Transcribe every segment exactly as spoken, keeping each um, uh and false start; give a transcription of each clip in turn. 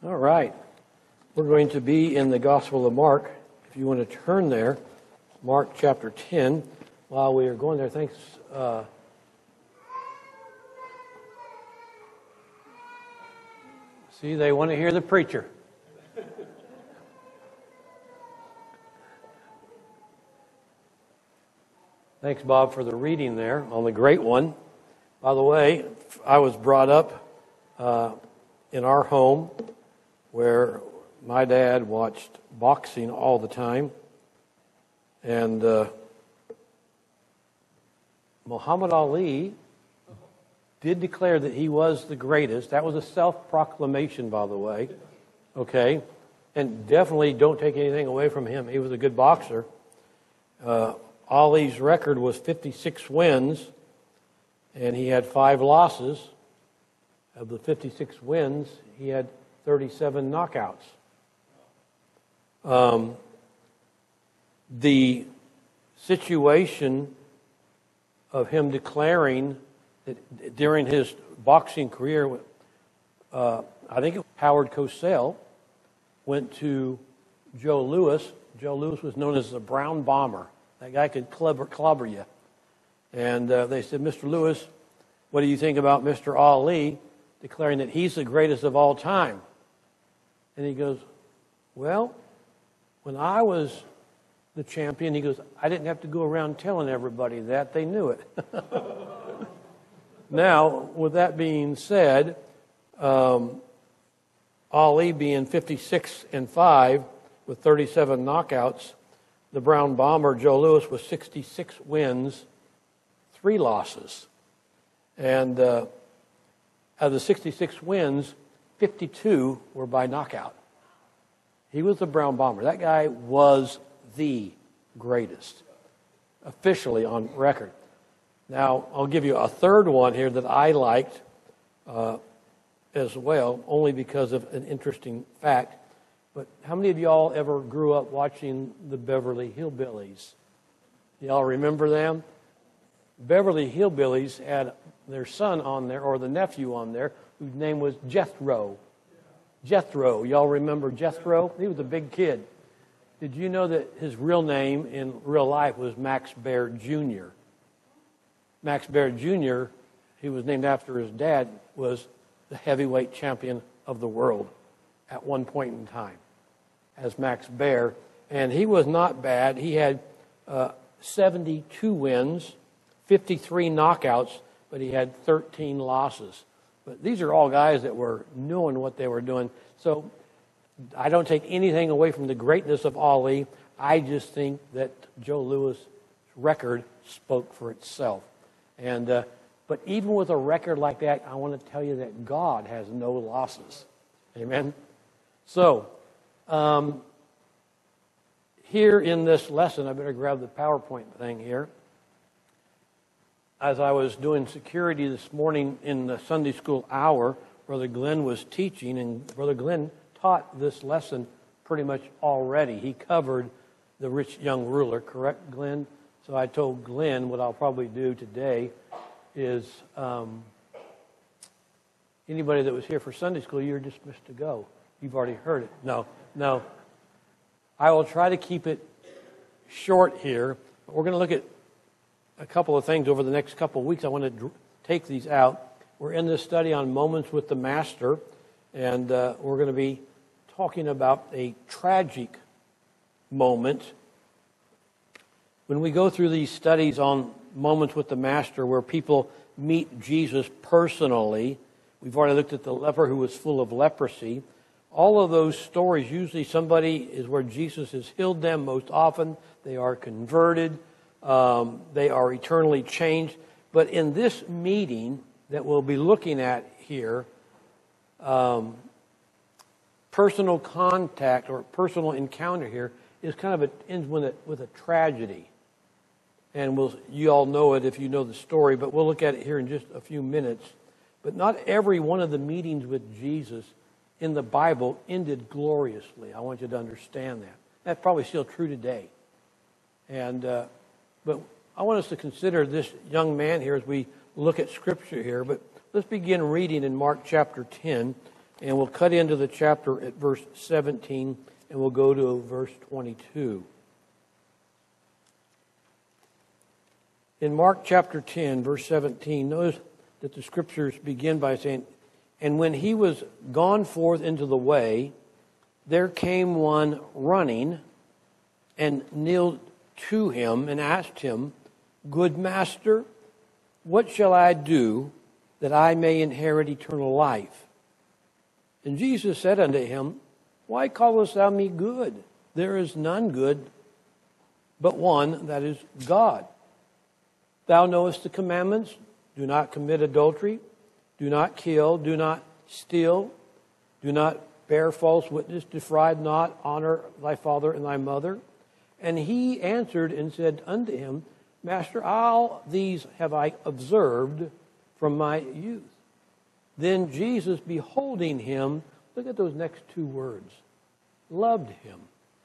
All right. We're going to be in the Gospel of Mark. If you want to turn there, Mark chapter ten. While we are going there, thanks. Uh, see, they want to hear the preacher. Thanks, Bob, for the reading there on the great one. By the way, I was brought up uh, in our home where my dad watched boxing all the time. And uh, Muhammad Ali did declare that he was the greatest. That was a self-proclamation, by the way. Okay? And definitely don't take anything away from him. He was a good boxer. Uh, Ali's record was fifty-six wins, and he had five losses. Of the fifty-six wins, he had thirty-seven knockouts. Um, the situation of him declaring that during his boxing career, uh, I think it was Howard Cosell went to Joe Louis. Joe Louis was known as the Brown Bomber. That guy could clobber, clobber you. And uh, they said, Mister Lewis, what do you think about Mister Ali declaring that he's the greatest of all time? And he goes, well, when I was the champion, he goes, I didn't have to go around telling everybody that. They knew it. Now, with that being said, um, Ali being fifty-six and five with thirty-seven knockouts, the Brown Bomber, Joe Louis, was sixty-six wins, three losses. And uh, out of the sixty-six wins, fifty-two were by knockout. He was the Brown Bomber. That guy was the greatest, officially on record. Now, I'll give you a third one here that I liked uh, as well, only because of an interesting fact. But how many of y'all ever grew up watching the Beverly Hillbillies? Y'all remember them? Beverly Hillbillies had their son on there, or the nephew on there, whose name was Jethro. Jethro. Y'all remember Jethro? He was a big kid. Did you know that his real name in real life was Max Baer Junior? Max Baer Junior, he was named after his dad, was the heavyweight champion of the world at one point in time as Max Baer. And he was not bad. He had uh, seventy-two wins, fifty-three knockouts, but he had thirteen losses. But these are all guys that were knowing what they were doing. So I don't take anything away from the greatness of Ali. I just think that Joe Louis' record spoke for itself. And uh, but even with a record like that, I want to tell you that God has no losses. Amen? So, um, here in this lesson, I better grab the PowerPoint thing here. As I was doing security this morning in the Sunday school hour, Brother Glenn was teaching, and Brother Glenn taught this lesson pretty much already. He covered the rich young ruler, correct, Glenn? So I told Glenn what I'll probably do today is um, anybody that was here for Sunday school, you're dismissed to go. You've already heard it. No, no. I will try to keep it short here. We're going to look at a couple of things over the next couple of weeks. I want to dr- take these out. We're in this study on Moments with the Master, and uh, we're going to be talking about a tragic moment. When we go through these studies on Moments with the Master where people meet Jesus personally, we've already looked at the leper who was full of leprosy. All of those stories, usually somebody is where Jesus has healed them. Most often they are converted. Um, they are eternally changed. But in this meeting that we'll be looking at here, um, personal contact or personal encounter here is kind of a, ends with a, with a tragedy. And we'll, you all know it if you know the story, but we'll look at it here in just a few minutes. But not every one of the meetings with Jesus in the Bible ended gloriously. I want you to understand that. That's probably still true today. And uh, but I want us to consider this young man here as we look at Scripture here. But let's begin reading in Mark chapter ten. And we'll cut into the chapter at verse seventeen, and we'll go to verse twenty-two. In Mark chapter ten, verse seventeen, notice that the scriptures begin by saying, "And when he was gone forth into the way, there came one running and kneeled to him and asked him, 'Good master, what shall I do that I may inherit eternal life?' And Jesus said unto him, Why callest thou me good? There is none good but one, that is God. Thou knowest the commandments. Do not commit adultery. Do not kill. Do not steal. Do not bear false witness. Defraud not. Honor thy father and thy mother." And he answered and said unto him, "Master, all these have I observed from my youth." Then Jesus, beholding him, look at those next two words, loved him.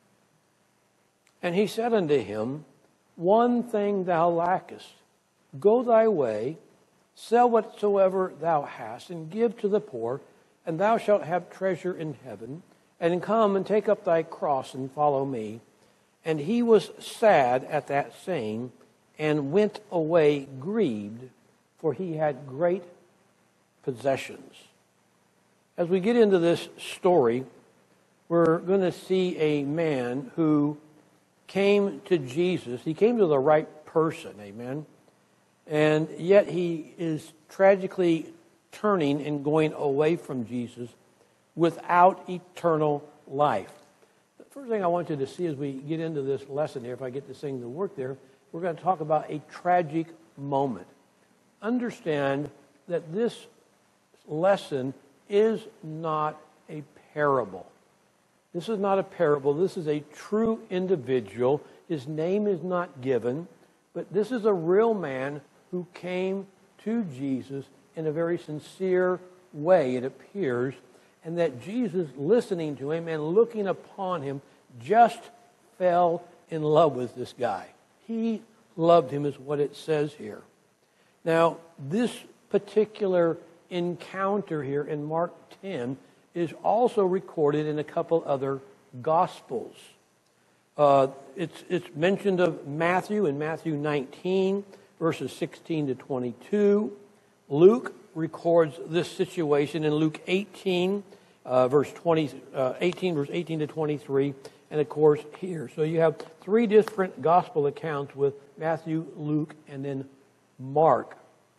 And he said unto him, "One thing thou lackest. Go thy way, sell whatsoever thou hast, and give to the poor, and thou shalt have treasure in heaven. And come and take up thy cross and follow me." And he was sad at that saying, and went away grieved, for he had great possessions. As we get into this story, we're going to see a man who came to Jesus. He came to the right person, amen. And yet he is tragically turning and going away from Jesus without eternal life. The first thing I want you to see as we get into this lesson here, if I get this thing to work there, we're going to talk about a tragic moment. Understand that this lesson is not a parable. This is not a parable. This is a true individual. His name is not given, but this is a real man who came to Jesus in a very sincere way, it appears, and that Jesus, listening to him and looking upon him, just fell in love with this guy. He loved him, is what it says here. Now, this particular encounter here in Mark ten is also recorded in a couple other Gospels. Uh, it's, it's mentioned of Matthew in Matthew nineteen, verses sixteen to twenty-two. Luke records this situation in Luke eighteen, uh, verse twenty, uh, eighteen, verse eighteen to twenty-three, and of course here. So you have three different gospel accounts with Matthew, Luke, and then Mark.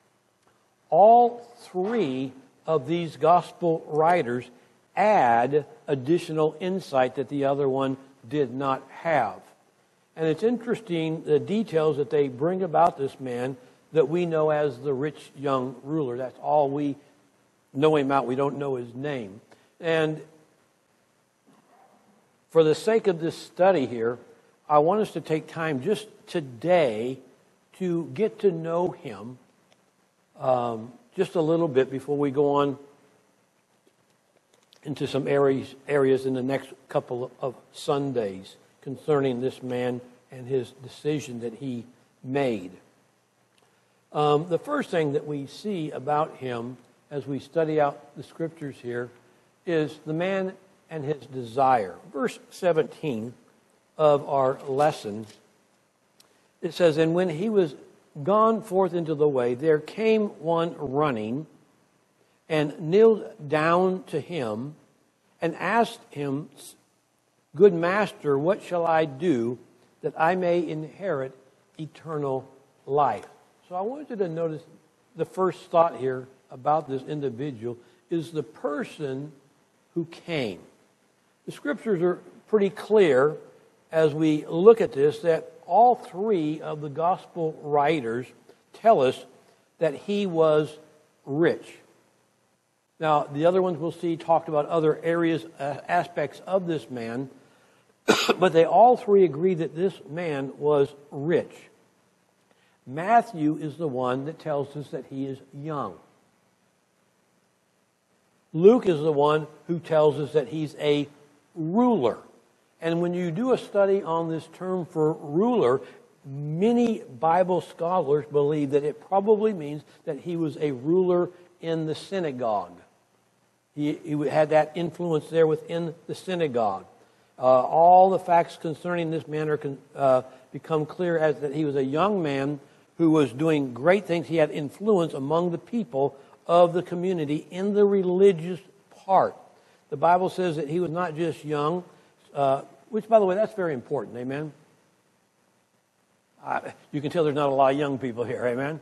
All three of these gospel writers add additional insight that the other one did not have. And it's interesting the details that they bring about this man that we know as the rich young ruler. That's all we know him out. We don't know his name. And for the sake of this study here, I want us to take time just today to get to know him um, just a little bit before we go on into some areas, areas in the next couple of Sundays concerning this man and his decision that he made. Um, the first thing that we see about him as we study out the scriptures here is the man and his desire. Verse seventeen of our lesson, it says, "And when he was gone forth into the way, there came one running and kneeled down to him and asked him, 'Good master, what shall I do that I may inherit eternal life?'" So I want you to notice the first thought here about this individual is the person who came. The scriptures are pretty clear as we look at this that all three of the gospel writers tell us that he was rich. Now, the other ones we'll see talked about other areas, uh, aspects of this man, but they all three agree that this man was rich. Matthew is the one that tells us that he is young. Luke is the one who tells us that he's a ruler. And when you do a study on this term for ruler, many Bible scholars believe that it probably means that he was a ruler in the synagogue. He, he had that influence there within the synagogue. Uh, all the facts concerning this man are con, uh, become clear as that he was a young man who was doing great things. He had influence among the people of the community in the religious part. The Bible says that he was not just young, uh, which, by the way, that's very important. Amen? Uh, you can tell there's not a lot of young people here. Amen?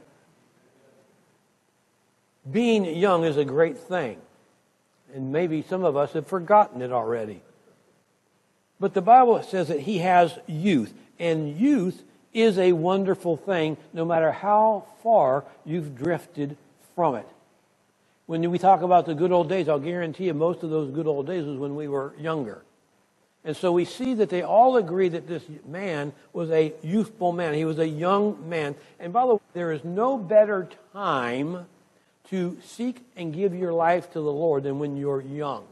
Being young is a great thing. And maybe some of us have forgotten it already. But the Bible says that he has youth. And youth is a wonderful thing, no matter how far you've drifted from it. When we talk about the good old days, I'll guarantee you most of those good old days was when we were younger. And so we see that they all agree that this man was a youthful man. He was a young man. And by the way, there is no better time to seek and give your life to the Lord than when you're young.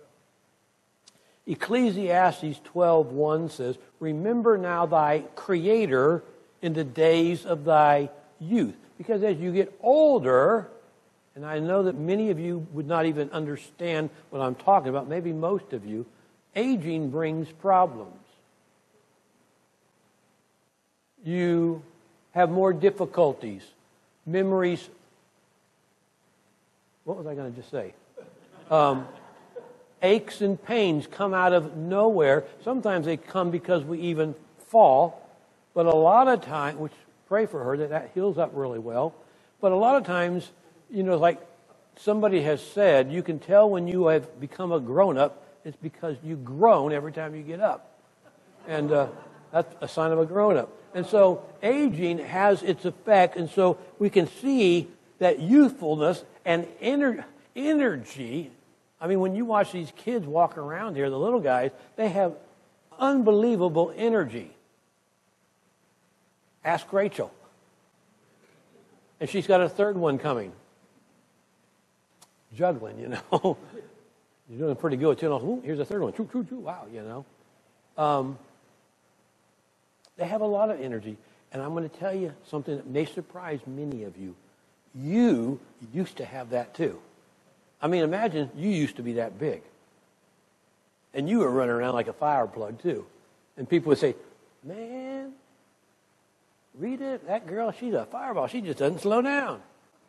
Ecclesiastes twelve one says, "Remember now thy Creator in the days of thy youth." Because as you get older, and I know that many of you would not even understand what I'm talking about, maybe most of you, aging brings problems. You have more difficulties. Memories. What was I going to just say? Um, aches and pains come out of nowhere. Sometimes they come because we even fall. But a lot of times, which pray for her that that heals up really well. But a lot of times, you know, like somebody has said, you can tell when you have become a grown-up, it's because you groan every time you get up. And uh, that's a sign of a grown-up. And so aging has its effect. And so we can see that youthfulness and ener- energy. I mean, when you watch these kids walk around here, the little guys, they have unbelievable energy. Ask Rachel. And she's got a third one coming. Juggling, you know. You're doing pretty good. You know, ooh, here's a third one. Choo, choo, choo. Wow, you know. Um, they have a lot of energy. And I'm going to tell you something that may surprise many of you. You used to have that too. I mean, imagine you used to be that big. And you were running around like a fire plug too. And people would say, man, Rita, that girl, she's a fireball. She just doesn't slow down.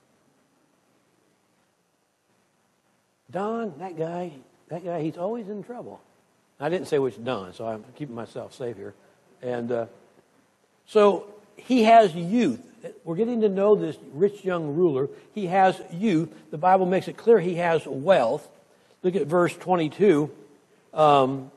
Don, that guy, that guy, he's always in trouble. I didn't say which Don, so I'm keeping myself safe here. And uh, so he has youth. We're getting to know this rich young ruler. He has youth. The Bible makes it clear he has wealth. Look at verse twenty-two. Um,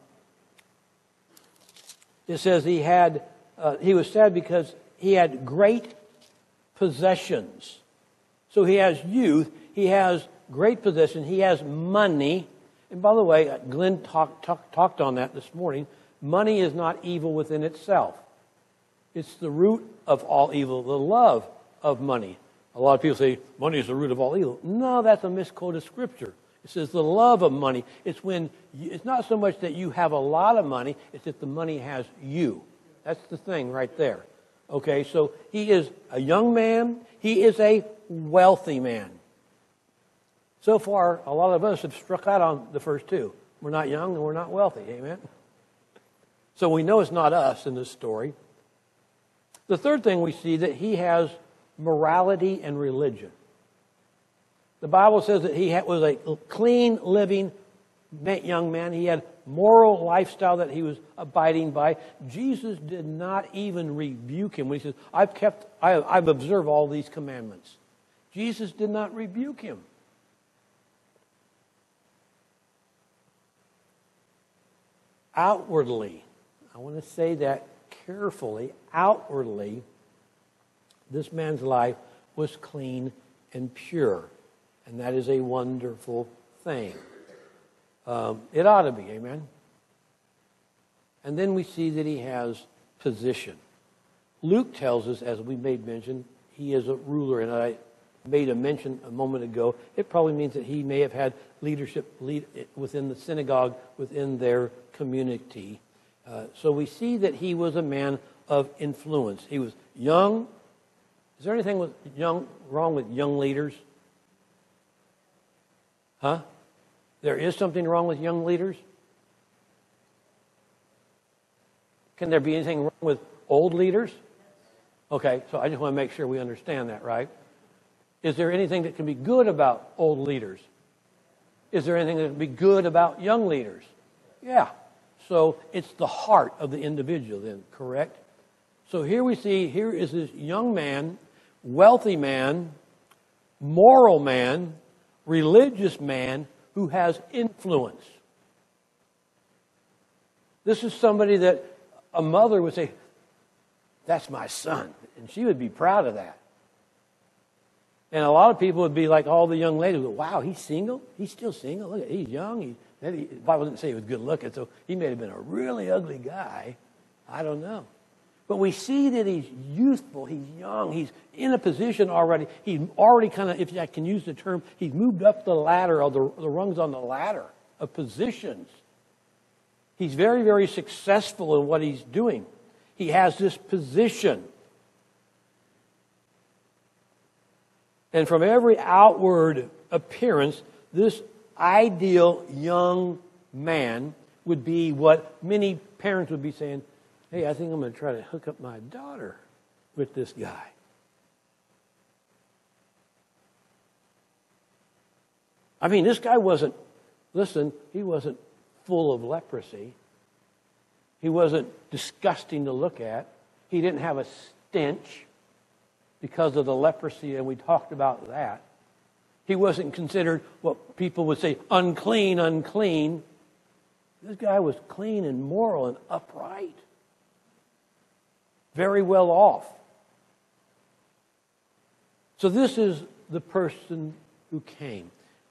it says he had. Uh, he was sad because he had great possessions. So he has youth. He has great possessions. He has money. And by the way, Glenn talk, talk, talked on that this morning. Money is not evil within itself. It's the root of all evil, the love of money. A lot of people say, money is the root of all evil. No, that's a misquoted scripture. It says the love of money. It's when, you, it's not so much that you have a lot of money, it's that the money has you. That's the thing right there. Okay, so he is a young man. He is a wealthy man. So far, a lot of us have struck out on the first two. We're not young and we're not wealthy. Amen? So we know it's not us in this story. The third thing we see that he has morality and religion. The Bible says that he was a clean living young man. He had moral lifestyle that he was abiding by. Jesus did not even rebuke him when he says, I've kept, I, I've observed all these commandments. Jesus did not rebuke him. Outwardly, I want to say that carefully, outwardly, this man's life was clean and pure. And that is a wonderful thing. Um, it ought to be, amen? And then we see that he has position. Luke tells us, as we made mention, he is a ruler. And I made a mention a moment ago. It probably means that he may have had leadership lead within the synagogue, within their community. Uh, so we see that he was a man of influence. He was young. Is there anything with young wrong with young leaders? Huh? There is something wrong with young leaders? Can there be anything wrong with old leaders? Okay, so I just want to make sure we understand that, right? Is there anything that can be good about old leaders? Is there anything that can be good about young leaders? Yeah. So it's the heart of the individual then, correct? So here we see, here is this young man, wealthy man, moral man, religious man who has influence. This is somebody that a mother would say, that's my son. And she would be proud of that. And a lot of people would be like all the young ladies, wow, he's single? He's still single? Look at he's young. He, maybe, the Bible didn't say he was good looking, so he may have been a really ugly guy. I don't know. But we see that he's youthful, he's young, he's in a position already. He's already kind of, if I can use the term, he's moved up the ladder, or the, the rungs on the ladder of positions. He's very, very successful in what he's doing. He has this position. And from every outward appearance, this ideal young man would be what many parents would be saying, hey, I think I'm going to try to hook up my daughter with this guy. I mean, this guy wasn't, listen, he wasn't full of leprosy. He wasn't disgusting to look at. He didn't have a stench because of the leprosy, and we talked about that. He wasn't considered what people would say unclean, unclean. This guy was clean and moral and upright. Very well off. So this is the person who came.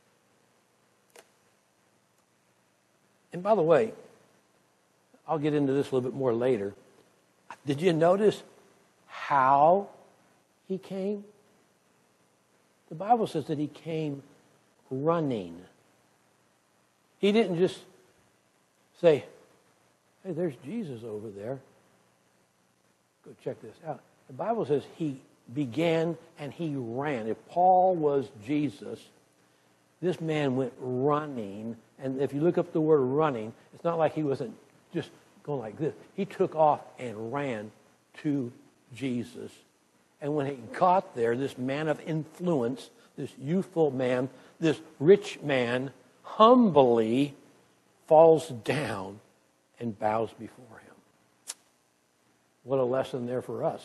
And by the way, I'll get into this a little bit more later. Did you notice how he came? The Bible says that he came running. He didn't just say, hey, there's Jesus over there. Go check this out. The Bible says he began and he ran. If Paul was Jesus, this man went running. And if you look up the word running, it's not like he wasn't just going like this. He took off and ran to Jesus. And when he got there, this man of influence, this youthful man, this rich man, humbly falls down and bows before him. What a lesson there for us.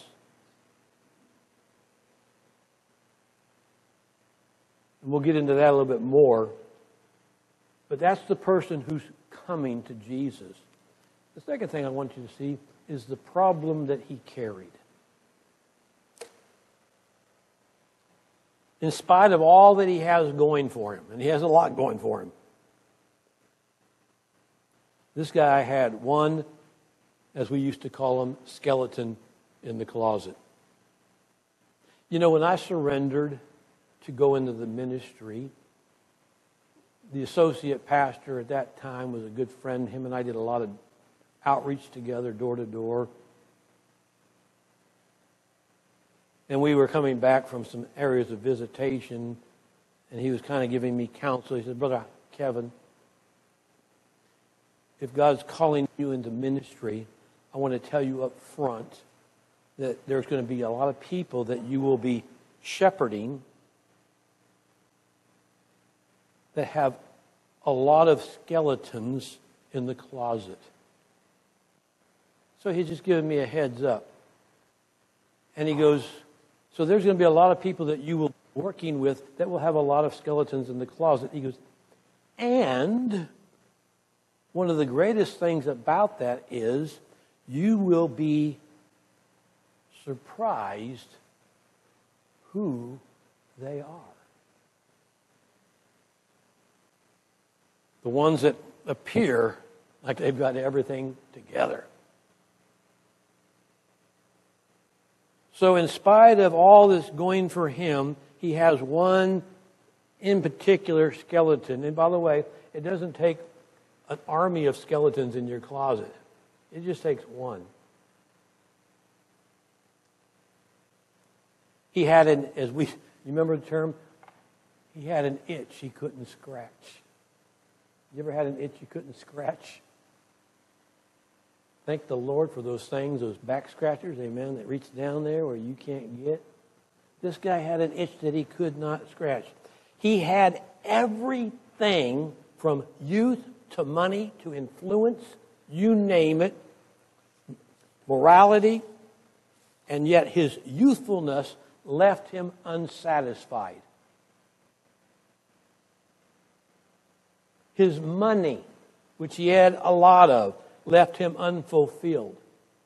And we'll get into that a little bit more. But that's the person who's coming to Jesus. The second thing I want you to see is the problem that he carried. In spite of all that he has going for him, and he has a lot going for him, this guy had one, as we used to call him, skeleton in the closet. You know, when I surrendered to go into the ministry, the associate pastor at that time was a good friend. Him and I did a lot of outreach together, door to door. And we were coming back from some areas of visitation, and he was kind of giving me counsel. He said, Brother Kevin, if God's calling you into ministry, I want to tell you up front that there's going to be a lot of people that you will be shepherding that have a lot of skeletons in the closet. So he's just giving me a heads up. And he goes, so there's going to be a lot of people that you will be working with that will have a lot of skeletons in the closet. He goes, and one of the greatest things about that is you will be surprised who they are. The ones that appear like they've got everything together. So in spite of all this going for him, he has one in particular skeleton. And by the way, it doesn't take an army of skeletons in your closet. It just takes one. He had an, as we, you remember the term? He had an itch he couldn't scratch. You ever had an itch you couldn't scratch? Thank the Lord for those things, those back scratchers, amen, that reach down there where you can't get. This guy had an itch that he could not scratch. He had everything from youth to money to influence, you name it, morality, and yet his youthfulness left him unsatisfied. His money, which he had a lot of, left him unfulfilled.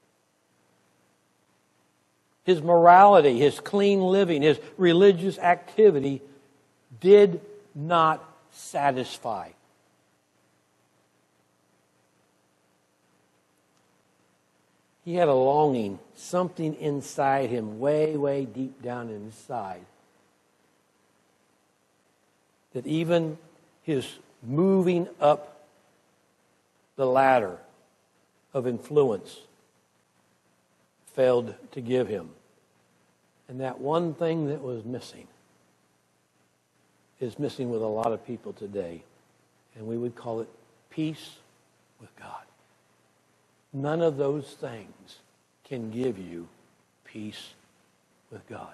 His morality, his clean living, his religious activity did not satisfy. He had a longing, something inside him, way, way deep down inside, that even his moving up the ladder of influence failed to give him. And that one thing that was missing is missing with a lot of people today. And we would call it peace with God. None of those things can give you peace with God.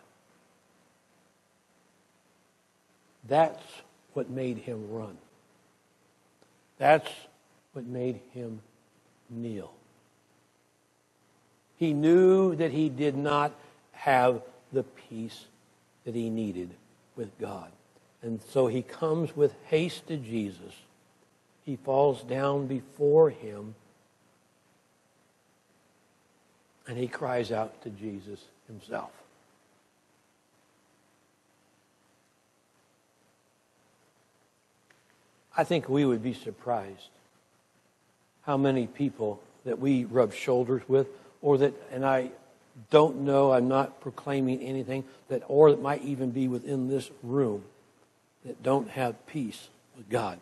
That's what made him run. That's what made him kneel. He knew that he did not have the peace that he needed with God. And so he comes with haste to Jesus. He falls down before him. And he cries out to Jesus himself. I think we would be surprised how many people that we rub shoulders with, or that, and I don't know, I'm not proclaiming anything, that, or that might even be within this room, that don't have peace with God.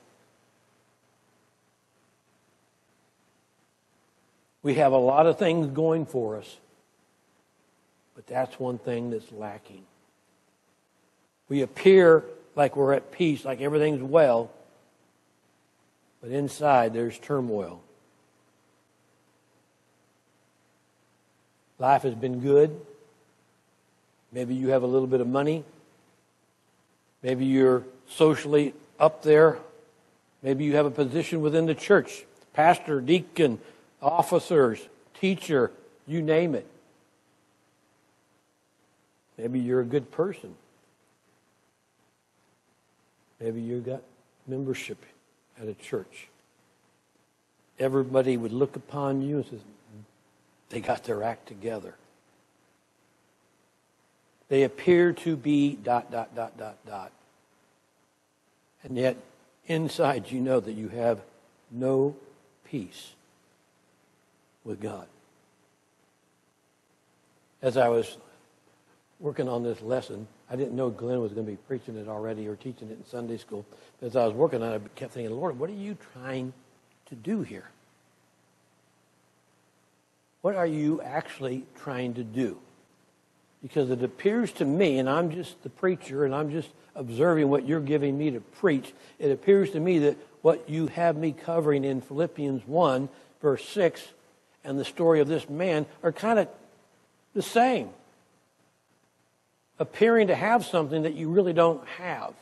We have a lot of things going for us, but that's one thing that's lacking. We appear like we're at peace, like everything's well, but inside there's turmoil. Life has been good. Maybe you have a little bit of money. Maybe you're socially up there. Maybe you have a position within the church. Pastor, deacon, officers, teacher, you name it. Maybe you're a good person. Maybe you've got membership at a church. Everybody would look upon you and say, they got their act together. They appear to be dot, dot, dot, dot, dot. And yet, inside you know that you have no peace with God. As I was working on this lesson, I didn't know Glenn was going to be preaching it already or teaching it in Sunday school. As I was working on it, I kept thinking, Lord, what are you trying to do here? What are you actually trying to do? Because it appears to me, and I'm just the preacher, and I'm just observing what you're giving me to preach, it appears to me that what you have me covering in Philippians one, verse six, and the story of this man are kind of the same. Appearing to have something that you really don't have.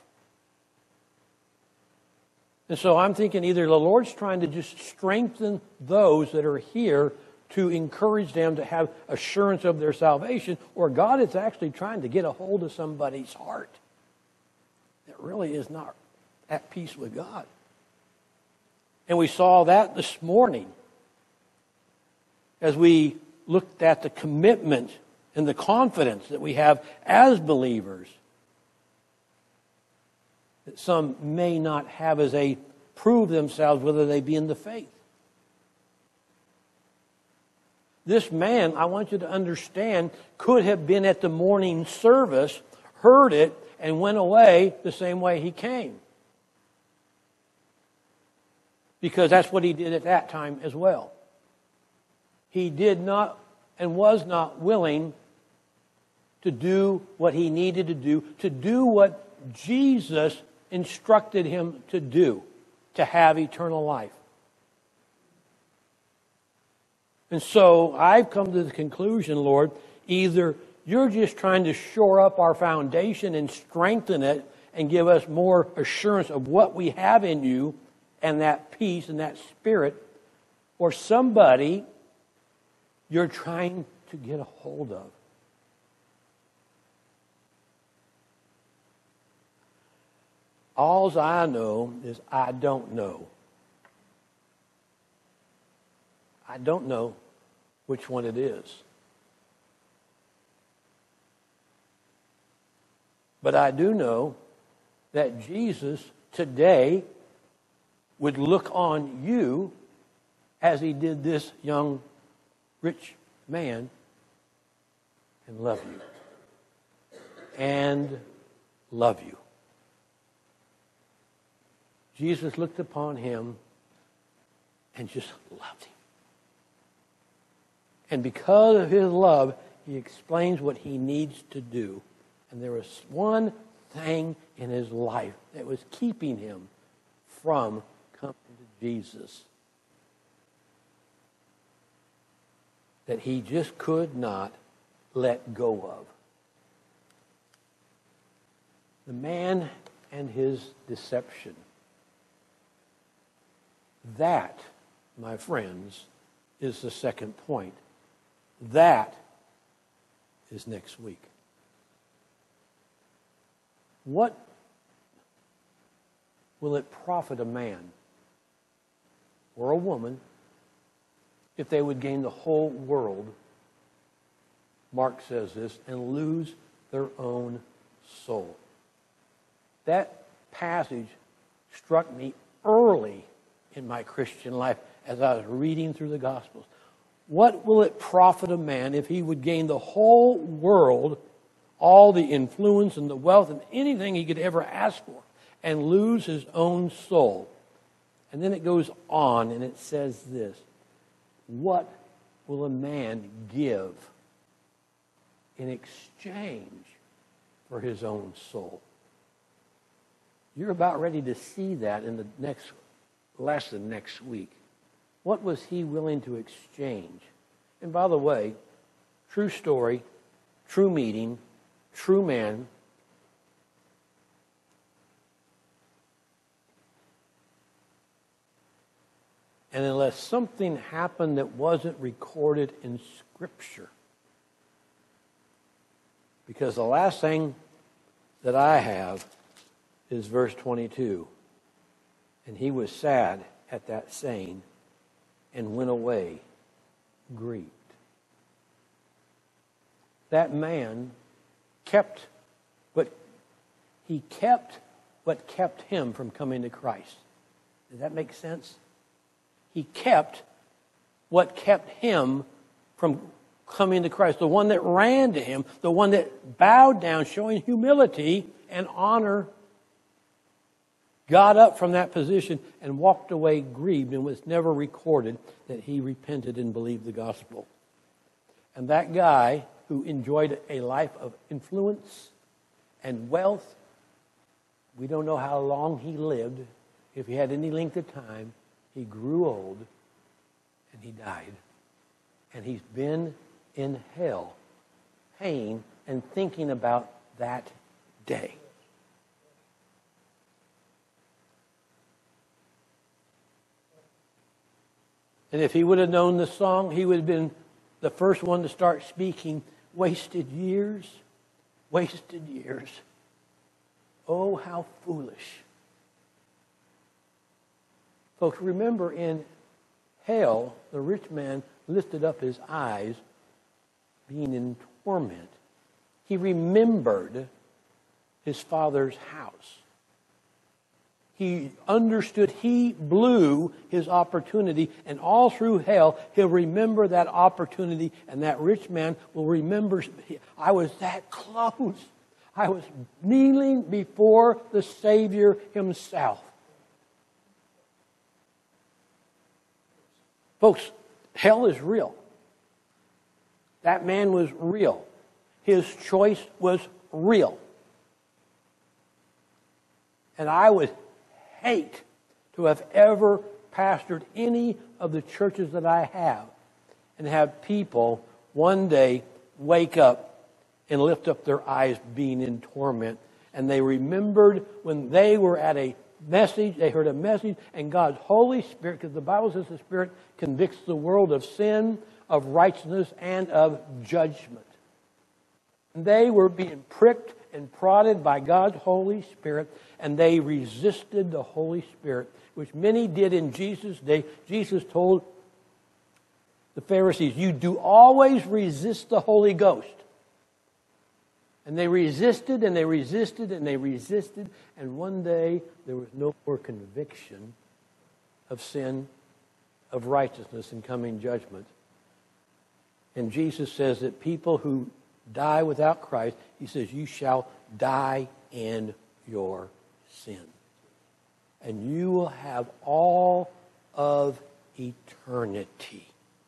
And so I'm thinking either the Lord's trying to just strengthen those that are here to encourage them to have assurance of their salvation, or God is actually trying to get a hold of somebody's heart that really is not at peace with God. And we saw that this morning as we looked at the commitment and the confidence that we have as believers that some may not have as they prove themselves whether they be in the faith. This man, I want you to understand, could have been at the morning service, heard it, and went away the same way he came. Because that's what he did at that time as well. He did not and was not willing to do what he needed to do, to do what Jesus instructed him to do. to have eternal life. And so I've come to the conclusion, Lord, either you're just trying to shore up our foundation and strengthen it and give us more assurance of what we have in you and that peace and that spirit, or somebody you're trying to get a hold of. All I know is I don't know. I don't know which one it is. But I do know that Jesus today would look on you as he did this young rich man and love you. And love you. Jesus looked upon him and just loved him. And because of his love, he explains what he needs to do. And there was one thing in his life that was keeping him from coming to Jesus, that he just could not let go of. The man and his deception. That, my friends, is the second point. That is next week. What will it profit a man or a woman if they would gain the whole world, Mark says this, and lose their own soul? That passage struck me early in my Christian life as I was reading through the Gospels. What will it profit a man if he would gain the whole world, all the influence and the wealth and anything he could ever ask for, and lose his own soul? And then it goes on and it says this: what will a man give in exchange for his own soul? You're about ready to see that in the next lesson next week. What was he willing to exchange? And by the way, true story, true meeting, true man. And unless something happened that wasn't recorded in Scripture, because the last thing that I have is verse twenty-two. And he was sad at that saying and went away grieved. That man kept what he kept what kept him from coming to Christ. Does that make sense? He kept what kept him from coming to Christ. The one that ran to him, the one that bowed down, showing humility and honor, got up from that position and walked away grieved, and was never recorded that he repented and believed the gospel. And that guy who enjoyed a life of influence and wealth, we don't know how long he lived, if he had any length of time. He grew old and he died. And he's been in hell, paying and thinking about that day. And if he would have known the song, he would have been the first one to start speaking. Wasted years, wasted years. Oh, how foolish. Folks, remember in hell, the rich man lifted up his eyes, being in torment. He remembered his father's house. He understood he blew his opportunity, and all through hell, he'll remember that opportunity, and that rich man will remember, I was that close. I was kneeling before the Savior himself. Folks, hell is real. That man was real. His choice was real. And I would hate to have ever pastored any of the churches that I have and have people one day wake up and lift up their eyes being in torment. And they remembered when they were at a message, they heard a message, and God's Holy Spirit, because the Bible says the Spirit convicts the world of sin, of righteousness, and of judgment. They were being pricked and prodded by God's Holy Spirit, and they resisted the Holy Spirit, which many did in Jesus' day. Jesus told the Pharisees, you do always resist the Holy Ghost. And they resisted, and they resisted, and they resisted, and one day there was no more conviction of sin, of righteousness, and coming judgment. And Jesus says that people who die without Christ, he says, you shall die in your sin. And you will have all of eternity.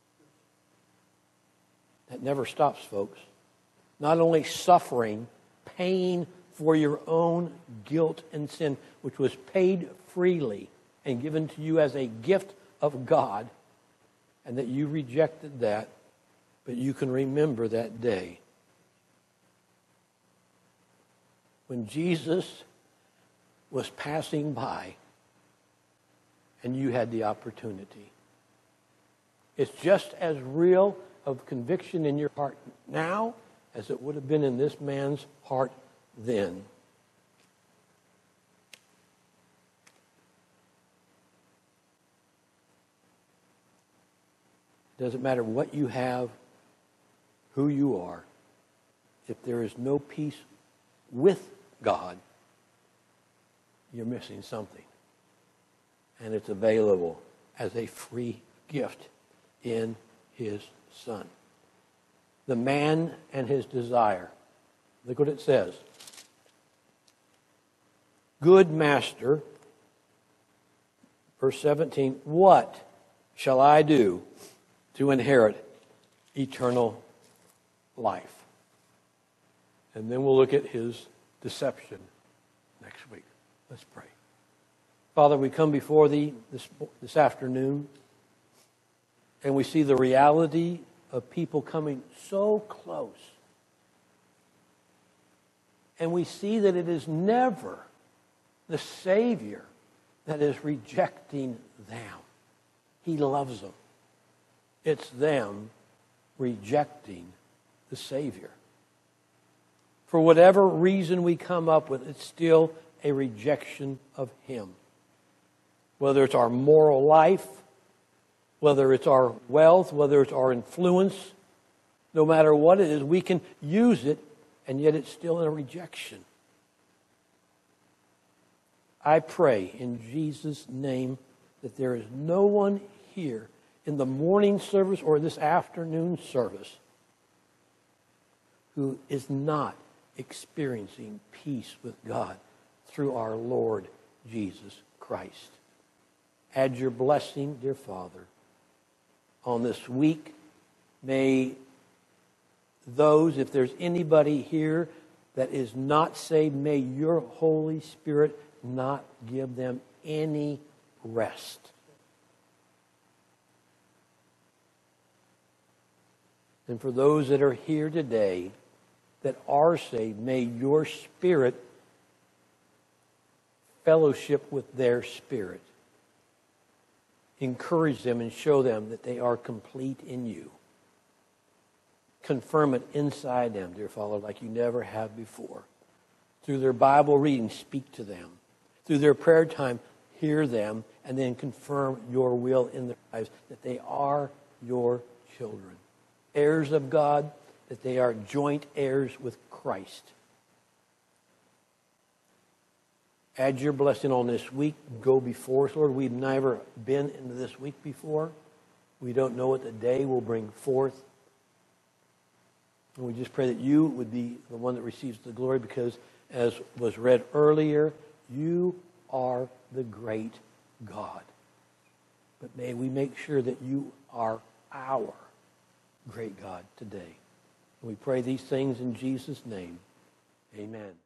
That never stops, folks. Not only suffering, paying for your own guilt and sin, which was paid freely and given to you as a gift of God, and that you rejected that, but you can remember that day when Jesus was passing by and you had the opportunity. It's just as real of conviction in your heart now as it would have been in this man's heart then. It doesn't matter what you have, who you are. If there is no peace with God, you're missing something. And it's available as a free gift in His Son. The man and his desire. Look what it says. Good master, verse seventeen, what shall I do to inherit eternal life? And then we'll look at his deception next week. Let's pray. Father, we come before Thee this, this afternoon, and we see the reality of people coming so close. And we see that it is never the Savior that is rejecting them. He loves them. It's them rejecting the Savior. For whatever reason we come up with, it's still a rejection of Him. Whether it's our moral life, whether it's our wealth, whether it's our influence, no matter what it is, we can use it, and yet it's still a rejection. I pray in Jesus' name that there is no one here in the morning service or this afternoon service who is not experiencing peace with God through our Lord Jesus Christ. Add your blessing, dear Father, on this week. May those, if there's anybody here that is not saved, may your Holy Spirit not give them any rest. And for those that are here today that are saved, may your Spirit fellowship with their spirit. Encourage them and show them that they are complete in you. Confirm it inside them, dear Father, like you never have before. Through their Bible reading, speak to them. Through their prayer time, hear them, and then confirm your will in their lives, that they are your children. Heirs of God, that they are joint heirs with Christ. Add your blessing on this week. Go before us, Lord. We've never been into this week before. We don't know what the day will bring forth. And we just pray that you would be the one that receives the glory, because, as was read earlier, you are the great God. But may we make sure that you are our great God today. And we pray these things in Jesus' name. Amen.